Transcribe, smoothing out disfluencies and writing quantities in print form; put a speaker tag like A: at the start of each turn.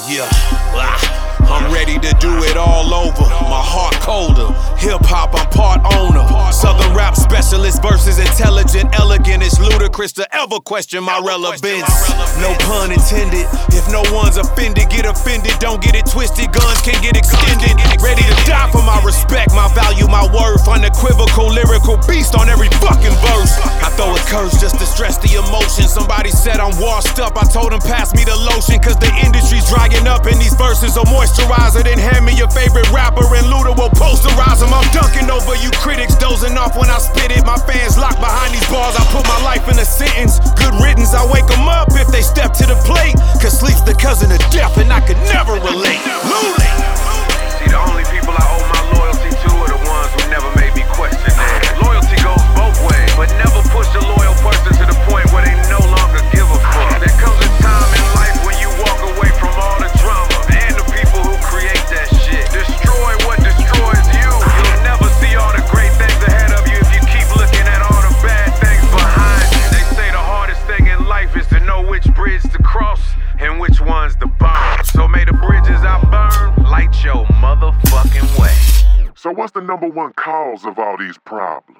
A: Yeah, I'm ready to do it all over. My heart colder. Hip hop, I'm part owner. Southern rap specialist versus intelligent, elegant. It's ludicrous to ever question my relevance. No pun intended. If no one's offended, get offended. Don't get it twisted. Guns can get extended. Ready to die for my respect, my value, my worth. Unequivocal, lyrical beast on every fucking verse. I throw a curse just to stress the emotion. Somebody said I'm washed up. I told them pass me the lotion, cause the industry's drying up and these verses are moisturizer. Then hand me your favorite rapper and Luda will posterize them. I'm dunking over you critics, dozing off when I spit it. My fans locked behind these bars. I put my life in a sentence. Good riddance, I wake them up if they step to the plate. Cause sleep's the cousin of death and I could never relate. Luda!
B: See, the only people I owe my loyalty to are the ones who never made me question that. Loyalty goes both ways, but never push a loyal person to the point where they no longer give a fuck. There comes a time in life when you walk away from all the drama and the people who create that shit. Destroy what destroys you. You'll never see all the great things ahead of you if you keep looking at all the bad things behind you. They say the hardest thing in life is to know which bridge to cross and which one's to burn. So may the bridges I burn light your motherfucking way.
C: So what's the #1 cause of all these problems?